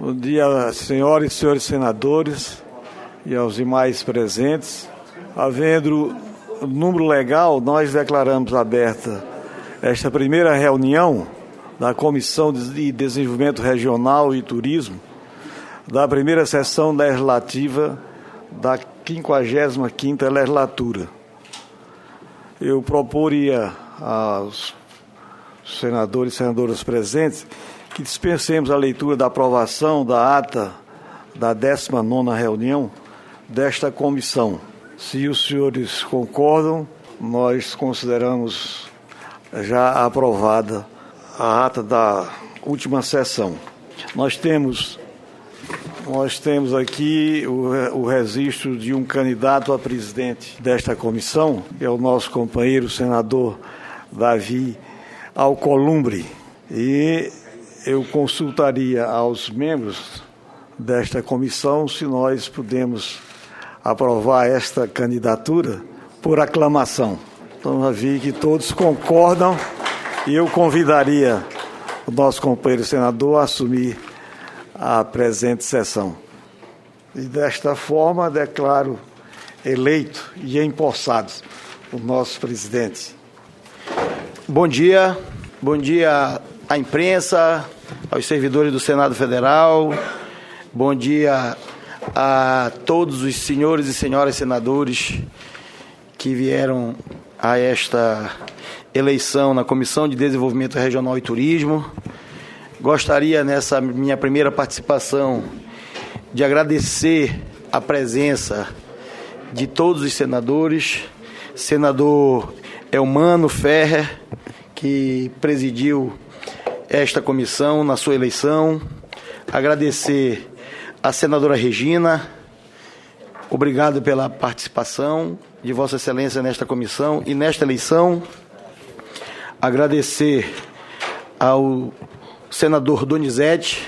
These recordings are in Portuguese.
Bom dia, senhoras e senhores senadores e aos demais presentes. Havendo número legal, nós declaramos aberta esta primeira reunião da Comissão de Desenvolvimento Regional e Turismo da primeira sessão legislativa da 55ª legislatura. Eu proporia aos senadores e senadoras presentes que dispensemos a leitura da aprovação da ata da 19ª reunião desta comissão. Se os senhores concordam, nós consideramos já aprovada a ata da última sessão. Nós temos aqui o registro de um candidato a presidente desta comissão, que é o nosso companheiro senador Davi Alcolumbre. E eu consultaria aos membros desta comissão se nós podemos aprovar esta candidatura por aclamação. Então, já vi que todos concordam e eu convidaria o nosso companheiro senador a assumir a presente sessão. E desta forma declaro eleito e empossado o nosso presidente. Bom dia à imprensa, aos servidores do Senado Federal, bom dia a todos os senhores e senhoras senadores que vieram a esta eleição na Comissão de Desenvolvimento Regional e Turismo. Gostaria, nessa minha primeira participação, de agradecer a presença de todos os senadores, senador Elmano Ferrer, que presidiu esta comissão na sua eleição, agradecer a senadora Regina, obrigado pela participação de Vossa Excelência nesta comissão e nesta eleição, agradecer ao senador Donizete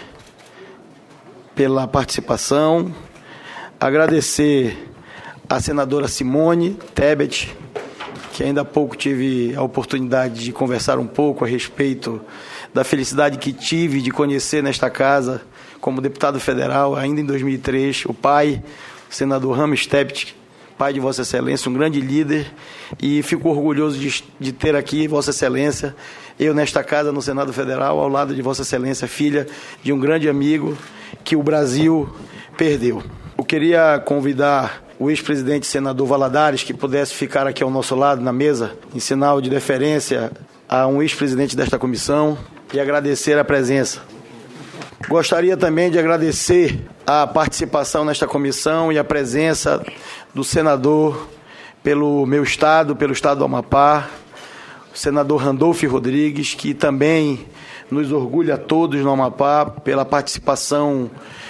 pela participação, agradecer à senadora Simone Tebet, que ainda há pouco tive a oportunidade de conversar um pouco a respeito da felicidade que tive de conhecer nesta casa, como deputado federal, ainda em 2003, o pai, o senador Rames Tebet, pai de Vossa Excelência, um grande líder, e fico orgulhoso de ter aqui Vossa Excelência, eu nesta casa no Senado Federal, ao lado de Vossa Excelência, filha de um grande amigo que o Brasil perdeu. Eu queria convidar o ex-presidente senador Valadares, que pudesse ficar aqui ao nosso lado na mesa, em sinal de deferência a um ex-presidente desta comissão, e agradecer a presença. Gostaria também de agradecer a participação nesta comissão e a presença do senador pelo meu estado, pelo estado do Amapá, o senador Randolfo Rodrigues, que também nos orgulha a todos no Amapá pela participação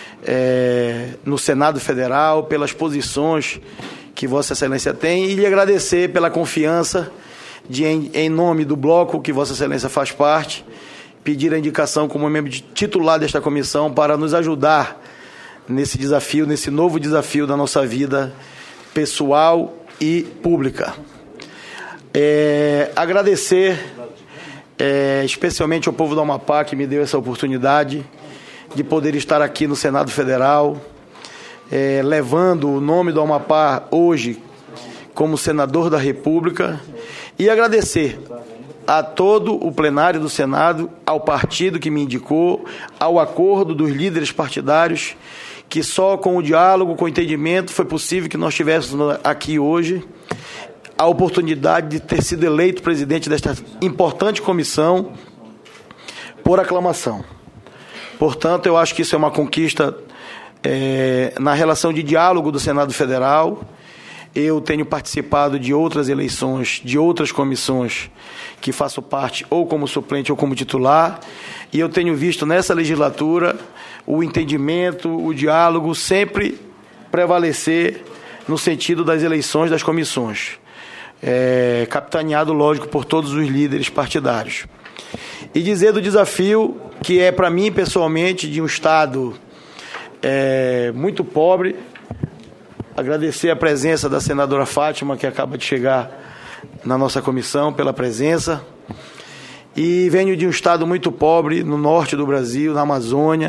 no Senado Federal, pelas posições que Vossa Excelência tem, e lhe agradecer pela confiança de, em nome do bloco que Vossa Excelência faz parte, pedir a indicação como membro titular desta comissão para nos ajudar nesse desafio, nesse novo desafio da nossa vida pessoal e pública. Agradecer especialmente ao povo do Amapá que me deu essa oportunidade de poder estar aqui no Senado Federal, levando o nome do Amapá hoje como senador da República, e agradecer a todo o plenário do Senado, ao partido que me indicou, ao acordo dos líderes partidários, que só com o diálogo, com o entendimento, foi possível que nós estivéssemos aqui hoje, a oportunidade de ter sido eleito presidente desta importante comissão por aclamação. Portanto, eu acho que isso é uma conquista na relação de diálogo do Senado Federal. Eu tenho participado de outras eleições, de outras comissões, que faço parte ou como suplente ou como titular, e eu tenho visto nessa legislatura o entendimento, o diálogo sempre prevalecer no sentido das eleições das comissões, capitaneado, lógico, por todos os líderes partidários. E dizer do desafio que é, para mim, pessoalmente, de um Estado muito pobre. Agradecer a presença da senadora Fátima, que acaba de chegar na nossa comissão, pela presença. E venho de um estado muito pobre, no norte do Brasil, na Amazônia,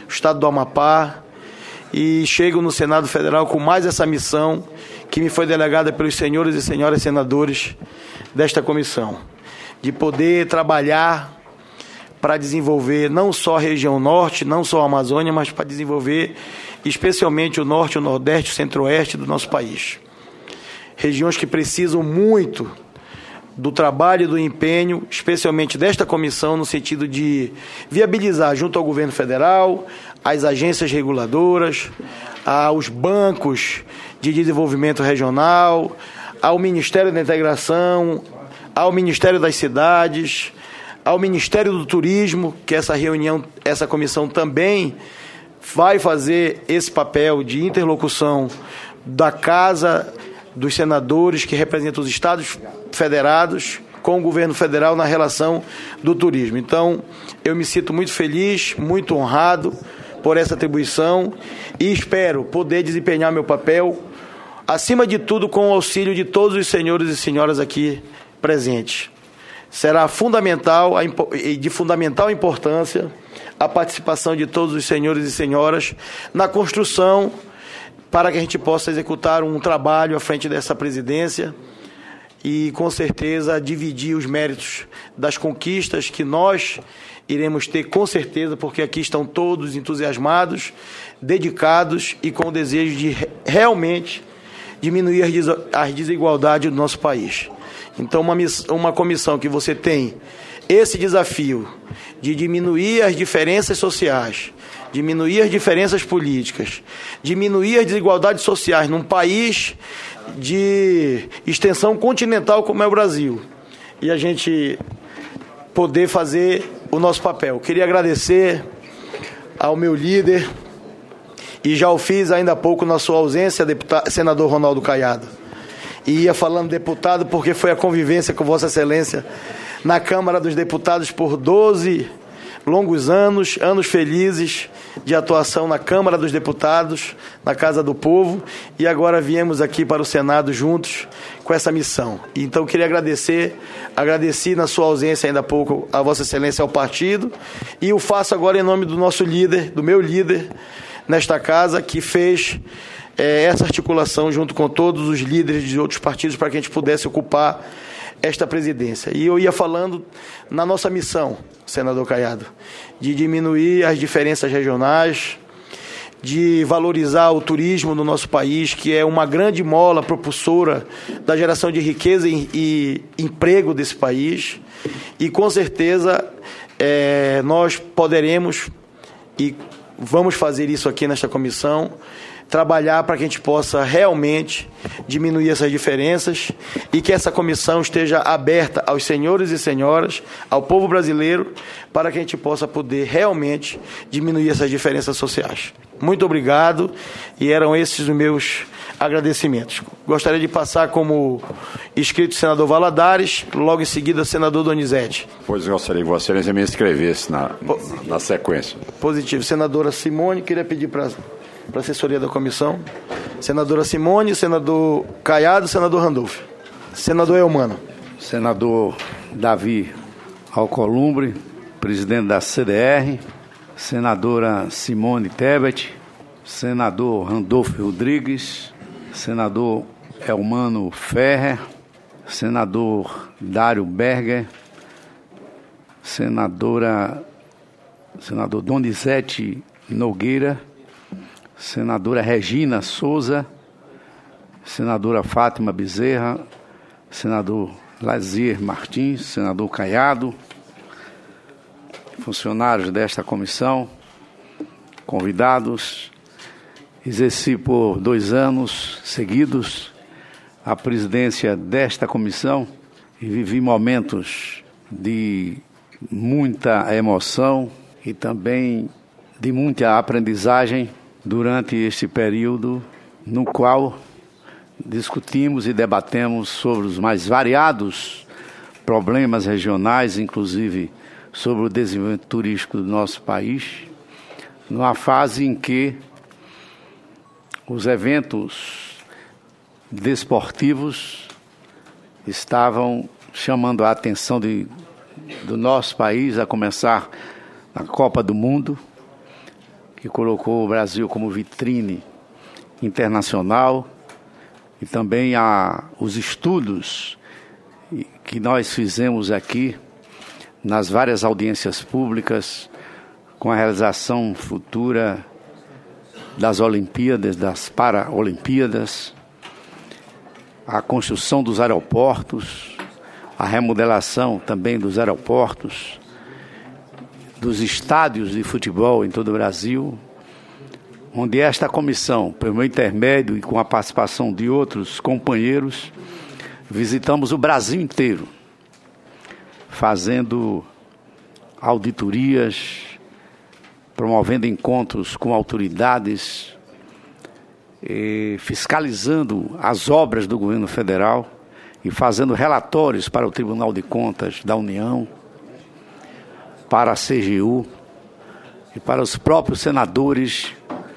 estado do Amapá, e chego no Senado Federal com mais essa missão que me foi delegada pelos senhores e senhoras senadores desta comissão, de poder trabalhar para desenvolver não só a região norte, não só a Amazônia, mas para desenvolver especialmente o norte, o nordeste, o centro-oeste do nosso país. Regiões que precisam muito do trabalho e do empenho, especialmente desta comissão, no sentido de viabilizar junto ao governo federal, às agências reguladoras, aos bancos de desenvolvimento regional, ao Ministério da Integração, ao Ministério das Cidades, ao Ministério do Turismo, que essa comissão também vai fazer esse papel de interlocução da Casa dos Senadores, que representam os Estados federados, com o governo federal na relação do turismo. Então, eu me sinto muito feliz, muito honrado por essa atribuição e espero poder desempenhar meu papel, acima de tudo, com o auxílio de todos os senhores e senhoras aqui presentes. Será fundamental e de fundamental importância a participação de todos os senhores e senhoras na construção para que a gente possa executar um trabalho à frente dessa presidência e, com certeza, dividir os méritos das conquistas que nós iremos ter, com certeza, porque aqui estão todos entusiasmados, dedicados e com o desejo de realmente diminuir as desigualdades do nosso país. Então, uma comissão que você tem esse desafio de diminuir as diferenças sociais, diminuir as diferenças políticas, diminuir as desigualdades sociais num país de extensão continental como é o Brasil, e a gente poder fazer o nosso papel. Queria agradecer ao meu líder, e já o fiz ainda há pouco na sua ausência, senador Ronaldo Caiado. E ia falando deputado porque foi a convivência com Vossa Excelência na Câmara dos Deputados por 12 longos anos, anos felizes de atuação na Câmara dos Deputados, na Casa do Povo, e agora viemos aqui para o Senado juntos com essa missão. Então, queria agradeci na sua ausência ainda há pouco a Vossa Excelência ao partido, e o faço agora em nome do nosso líder, do meu líder nesta casa, que fez essa articulação junto com todos os líderes de outros partidos para que a gente pudesse ocupar esta presidência. E eu ia falando na nossa missão, senador Caiado, de diminuir as diferenças regionais, de valorizar o turismo no nosso país, que é uma grande mola propulsora da geração de riqueza e emprego desse país. E, com certeza, nós poderemos, e vamos fazer isso aqui nesta comissão, trabalhar para que a gente possa realmente diminuir essas diferenças e que essa comissão esteja aberta aos senhores e senhoras, ao povo brasileiro, para que a gente possa poder realmente diminuir essas diferenças sociais. Muito obrigado, e eram esses os meus agradecimentos. Gostaria de passar como inscrito o senador Valadares, logo em seguida o senador Donizete. Pois gostaria que Vossa Excelência me inscrevesse na sequência. Positivo. Senadora Simone, queria pedir para a assessoria da comissão. Senadora Simone, senador Caiado, senador Randolfo. Senador Eumano. Senador Davi Alcolumbre, presidente da CDR. Senadora Simone Tebet. Senador Randolfo Rodrigues. Senador Eumano Ferrer. Senador Dário Berger. Senador Donizete Nogueira. Senadora Regina Souza, senadora Fátima Bezerra, senador Lazier Martins, senador Caiado, funcionários desta comissão, convidados. Exerci por 2 anos seguidos a presidência desta comissão e vivi momentos de muita emoção e também de muita aprendizagem durante este período no qual discutimos e debatemos sobre os mais variados problemas regionais, inclusive sobre o desenvolvimento turístico do nosso país, numa fase em que os eventos desportivos estavam chamando a atenção do nosso país, a começar a Copa do Mundo, que colocou o Brasil como vitrine internacional, e também os estudos que nós fizemos aqui nas várias audiências públicas com a realização futura das Olimpíadas, das Paralimpíadas, a construção dos aeroportos, a remodelação também dos aeroportos, dos estádios de futebol em todo o Brasil, onde esta comissão, pelo meu intermédio e com a participação de outros companheiros, visitamos o Brasil inteiro, fazendo auditorias, promovendo encontros com autoridades, fiscalizando as obras do governo federal e fazendo relatórios para o Tribunal de Contas da União, para a CGU e para os próprios senadores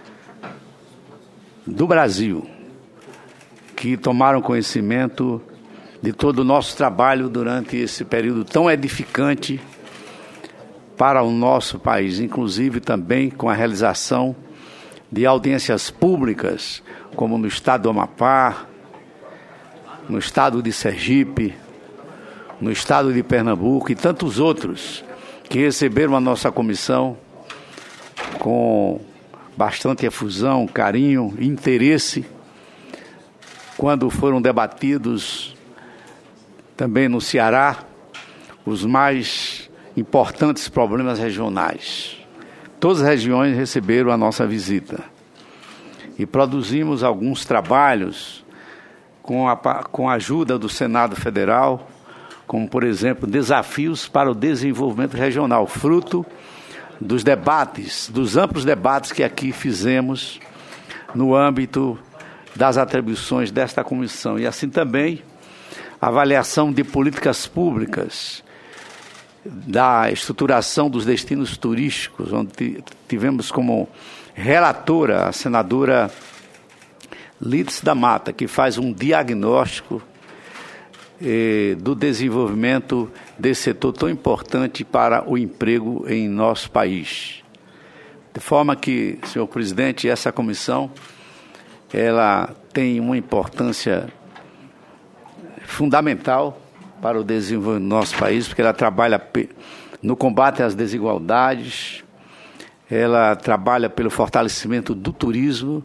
do Brasil, que tomaram conhecimento de todo o nosso trabalho durante esse período tão edificante para o nosso país, inclusive também com a realização de audiências públicas, como no estado do Amapá, no estado de Sergipe, no estado de Pernambuco e tantos outros que receberam a nossa comissão com bastante efusão, carinho e interesse, quando foram debatidos também no Ceará os mais importantes problemas regionais. Todas as regiões receberam a nossa visita e produzimos alguns trabalhos com a ajuda do Senado Federal, como, por exemplo, desafios para o desenvolvimento regional, fruto dos debates, dos amplos debates que aqui fizemos no âmbito das atribuições desta comissão. E assim também a avaliação de políticas públicas, da estruturação dos destinos turísticos, onde tivemos como relatora a senadora Lídice da Mata, que faz um diagnóstico do desenvolvimento desse setor tão importante para o emprego em nosso país. De forma que, senhor presidente, essa comissão ela tem uma importância fundamental para o desenvolvimento do nosso país, porque ela trabalha no combate às desigualdades, ela trabalha pelo fortalecimento do turismo,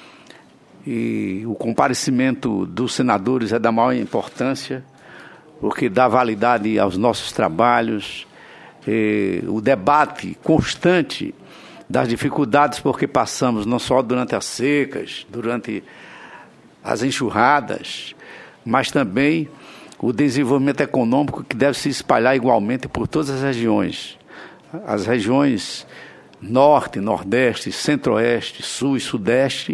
e o comparecimento dos senadores é da maior importância, porque dá validade aos nossos trabalhos, o debate constante das dificuldades porque passamos, não só durante as secas, durante as enxurradas, mas também o desenvolvimento econômico que deve se espalhar igualmente por todas as regiões. As regiões Norte, Nordeste, Centro-Oeste, Sul e Sudeste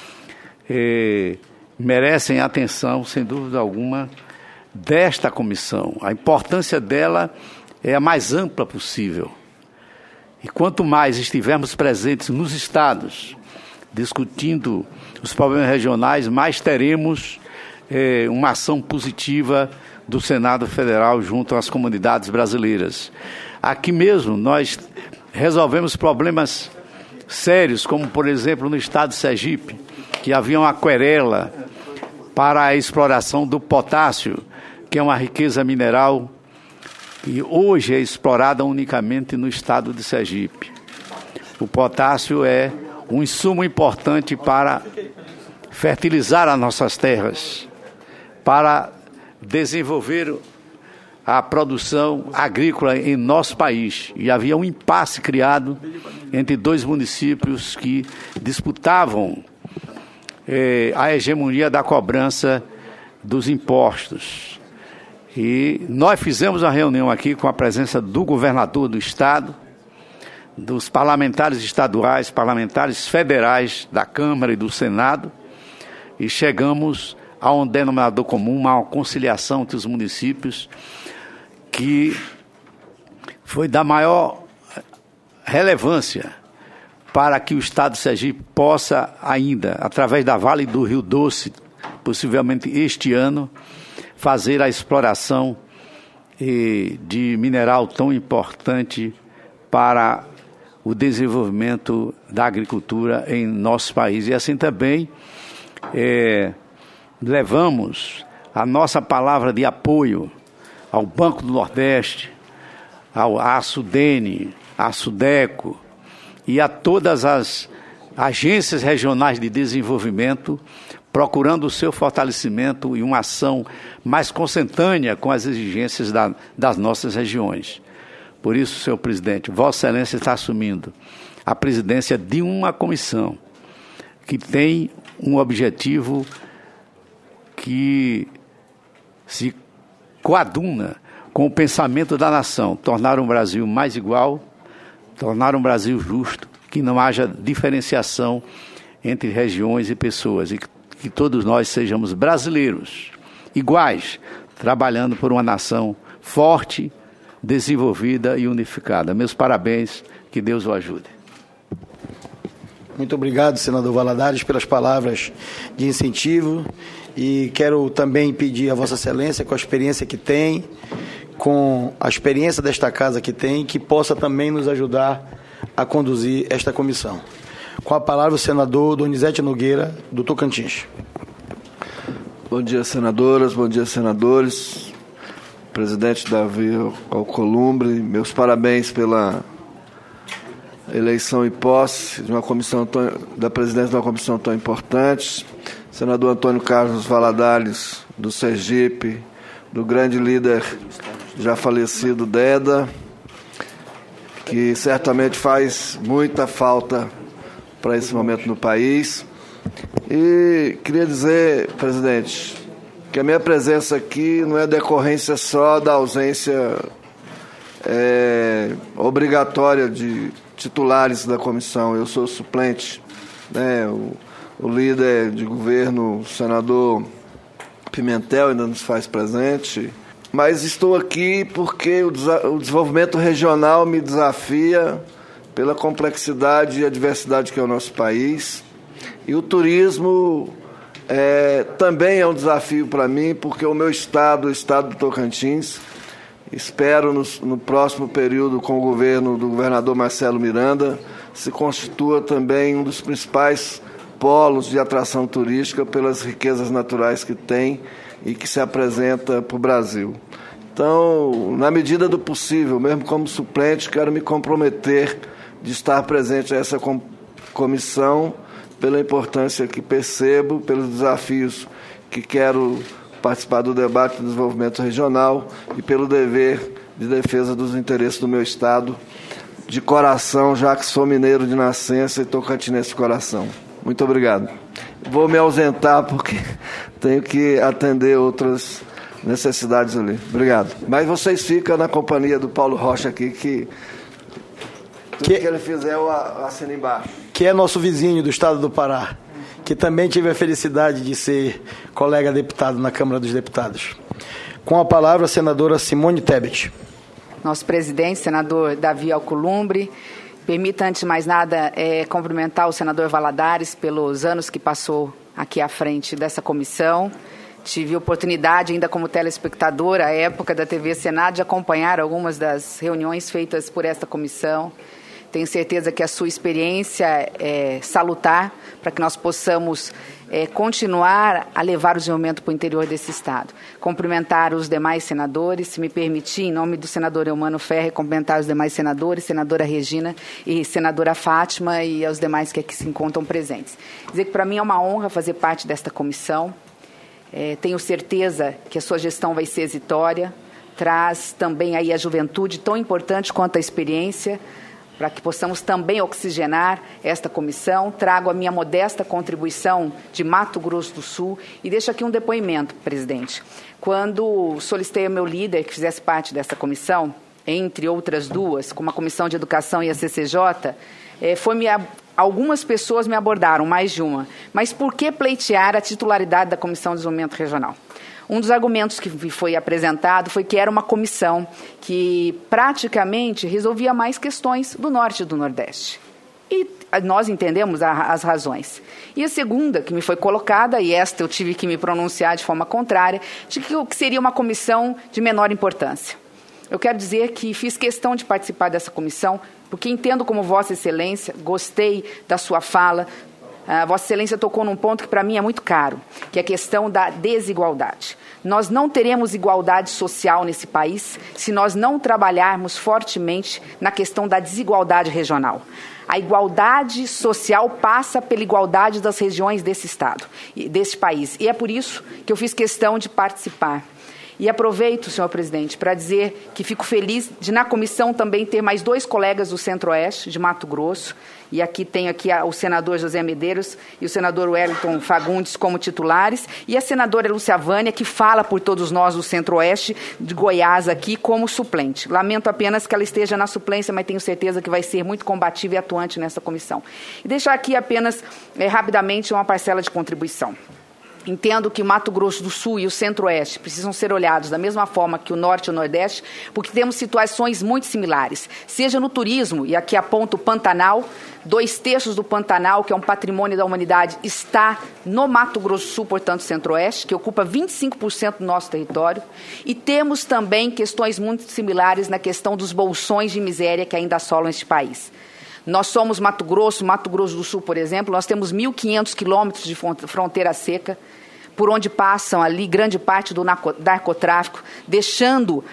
merecem atenção, sem dúvida alguma, desta comissão. A importância dela é a mais ampla possível. E quanto mais estivermos presentes nos estados, discutindo os problemas regionais, mais teremos uma ação positiva do Senado Federal junto às comunidades brasileiras. Aqui mesmo nós resolvemos problemas sérios, como por exemplo no estado de Sergipe, que havia uma querela para a exploração do potássio, que é uma riqueza mineral que hoje é explorada unicamente no estado de Sergipe. O potássio é um insumo importante para fertilizar as nossas terras, para desenvolver a produção agrícola em nosso país. E havia um impasse criado entre dois municípios que disputavam a hegemonia da cobrança dos impostos. E nós fizemos uma reunião aqui com a presença do governador do estado, dos parlamentares estaduais, parlamentares federais da Câmara e do Senado, e chegamos a um denominador comum, uma conciliação entre os municípios, que foi da maior relevância para que o estado de Sergipe possa ainda, através da Vale do Rio Doce, possivelmente este ano, fazer a exploração de mineral tão importante para o desenvolvimento da agricultura em nosso país. E assim também levamos a nossa palavra de apoio ao Banco do Nordeste, à Sudene, à Sudeco e a todas as agências regionais de desenvolvimento, procurando o seu fortalecimento e uma ação mais consentânea com as exigências das nossas regiões. Por isso, senhor presidente, Vossa Excelência está assumindo a presidência de uma comissão que tem um objetivo que se coaduna com o pensamento da nação, tornar um Brasil mais igual, tornar um Brasil justo, que não haja diferenciação entre regiões e pessoas, e que todos nós sejamos brasileiros, iguais, trabalhando por uma nação forte, desenvolvida e unificada. Meus parabéns, que Deus o ajude. Muito obrigado, senador Valadares, pelas palavras de incentivo, e quero também pedir a Vossa Excelência, com a experiência que tem, com a experiência desta casa que tem, que possa também nos ajudar a conduzir esta comissão. Com a palavra o senador Donizete Nogueira, do Tocantins. Bom dia, senadoras, bom dia, senadores. Presidente Davi Alcolumbre, meus parabéns pela eleição e posse de uma comissão da presidência de uma comissão tão importante. Senador Antônio Carlos Valadares, do Sergipe, do grande líder já falecido Deda, que certamente faz muita falta para esse momento no país. E queria dizer, presidente, que a minha presença aqui não é decorrência só da ausência obrigatória de titulares da comissão. Eu sou suplente, né? O líder de governo, o senador Pimentel, ainda nos faz presente, mas estou aqui porque o desenvolvimento regional me desafia pela complexidade e a diversidade que é o nosso país, e o turismo também é um desafio para mim, porque o meu estado, o estado do Tocantins, espero no próximo período com o governo do governador Marcelo Miranda, se constitua também um dos principais polos de atração turística pelas riquezas naturais que tem e que se apresenta para o Brasil. Então, na medida do possível, mesmo como suplente, quero me comprometer de estar presente a essa comissão, pela importância que percebo, pelos desafios que quero participar do debate do desenvolvimento regional e pelo dever de defesa dos interesses do meu estado, de coração, já que sou mineiro de nascença e tocantinense de coração. Muito obrigado. Vou me ausentar porque tenho que atender outras necessidades ali. Obrigado. Mas vocês ficam na companhia do Paulo Rocha aqui, que tudo que ele fizer eu assino embaixo. Que é nosso vizinho do estado do Pará, que também tive a felicidade de ser colega deputado na Câmara dos Deputados. Com a palavra, a senadora Simone Tebet. Nosso presidente, senador Davi Alcolumbre. Permita, antes de mais nada, cumprimentar o senador Valadares pelos anos que passou aqui à frente dessa comissão. Tive oportunidade, ainda como telespectadora, à época da TV Senado, de acompanhar algumas das reuniões feitas por esta comissão. Tenho certeza que a sua experiência é salutar para que nós possamos continuar a levar o desenvolvimento para o interior desse Estado. Cumprimentar os demais senadores, se me permitir, em nome do senador Eumano Ferre, cumprimentar os demais senadores, senadora Regina e senadora Fátima e aos demais que aqui se encontram presentes. Dizer que para mim é uma honra fazer parte desta comissão. Tenho certeza que a sua gestão vai ser exitosa, traz também aí a juventude, tão importante quanto a experiência, para que possamos também oxigenar esta comissão. Trago a minha modesta contribuição de Mato Grosso do Sul e deixo aqui um depoimento, presidente. Quando solicitei ao meu líder que fizesse parte dessa comissão, entre outras duas, como a Comissão de Educação e a CCJ, algumas pessoas me abordaram, mais de uma. Mas por que pleitear a titularidade da Comissão de Desenvolvimento Regional? Um dos argumentos que foi apresentado foi que era uma comissão que praticamente resolvia mais questões do Norte e do Nordeste. E nós entendemos as razões. E a segunda que me foi colocada, e esta eu tive que me pronunciar de forma contrária, de que seria uma comissão de menor importância. Eu quero dizer que fiz questão de participar dessa comissão porque entendo como Vossa Excelência, gostei da sua fala, Vossa Excelência tocou num ponto que para mim é muito caro, que é a questão da desigualdade. Nós não teremos igualdade social nesse país se nós não trabalharmos fortemente na questão da desigualdade regional. A igualdade social passa pela igualdade das regiões desse Estado, desse país. E é por isso que eu fiz questão de participar. E aproveito, senhor presidente, para dizer que fico feliz de, na comissão, também ter mais 2 colegas do Centro-Oeste, de Mato Grosso, e aqui tenho o senador José Medeiros e o senador Wellington Fagundes como titulares, e a senadora Lúcia Vânia, que fala por todos nós do Centro-Oeste, de Goiás aqui, como suplente. Lamento apenas que ela esteja na suplência, mas tenho certeza que vai ser muito combativa e atuante nessa comissão. E deixar aqui apenas, rapidamente, uma parcela de contribuição. Entendo que o Mato Grosso do Sul e o Centro-Oeste precisam ser olhados da mesma forma que o Norte e o Nordeste, porque temos situações muito similares. Seja no turismo, e aqui aponto o Pantanal, 2/3 do Pantanal, que é um patrimônio da humanidade, está no Mato Grosso do Sul, portanto, Centro-Oeste, que ocupa 25% do nosso território. E temos também questões muito similares na questão dos bolsões de miséria que ainda assolam este país. Nós somos Mato Grosso do Sul, por exemplo, nós temos 1.500 quilômetros de fronteira seca, por onde passam ali grande parte do narcotráfico, deixando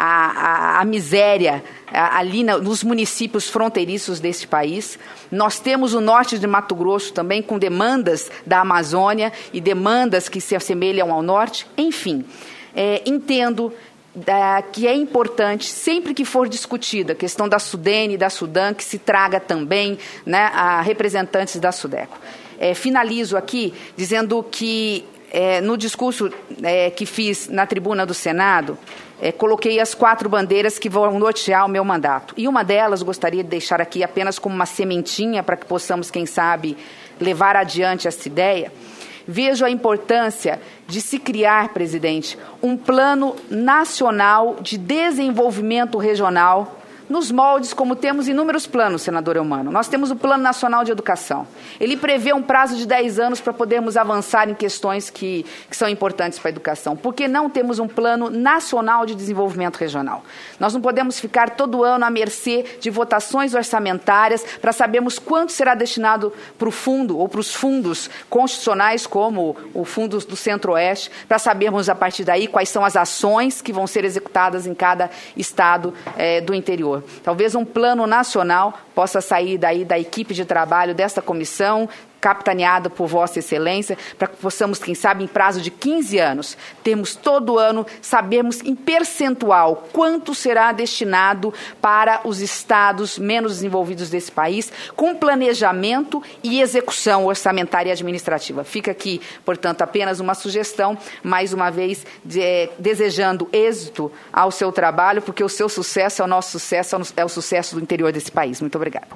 a miséria ali nos municípios fronteiriços desse país. Nós temos o norte de Mato Grosso também, com demandas da Amazônia e demandas que se assemelham ao norte. Enfim, entendo que é importante, sempre que for discutida a questão da Sudene e da Sudan, que se traga também, né, a representantes da Sudeco. Finalizo aqui dizendo que, no discurso que fiz na tribuna do Senado, coloquei as 4 bandeiras que vão nortear o meu mandato. E uma delas gostaria de deixar aqui apenas como uma sementinha para que possamos, quem sabe, levar adiante essa ideia. Vejo a importância de se criar, presidente, um plano nacional de desenvolvimento regional, nos moldes como temos inúmeros planos, senador Eumano. Nós temos o Plano Nacional de Educação. Ele prevê um prazo de 10 anos para podermos avançar em questões que são importantes para a educação. Por que não temos um Plano Nacional de Desenvolvimento Regional? Nós não podemos ficar todo ano à mercê de votações orçamentárias para sabermos quanto será destinado para o fundo ou para os fundos constitucionais, como o Fundo do Centro-Oeste, para sabermos a partir daí quais são as ações que vão ser executadas em cada estado do interior. Talvez um plano nacional possa sair daí da equipe de trabalho desta comissão, capitaneada por Vossa Excelência, para que possamos, quem sabe, em prazo de 15 anos, termos todo ano, sabermos em percentual quanto será destinado para os estados menos desenvolvidos desse país, com planejamento e execução orçamentária e administrativa. Fica aqui, portanto, apenas uma sugestão, mais uma vez, desejando êxito ao seu trabalho, porque o seu sucesso é o nosso sucesso, é o sucesso do interior desse país. Muito obrigada.